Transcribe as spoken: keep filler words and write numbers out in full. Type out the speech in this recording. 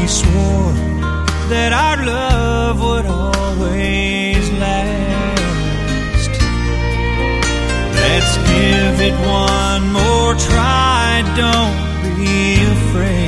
we swore that our love would always last. Let's give it one more try, don't be afraid.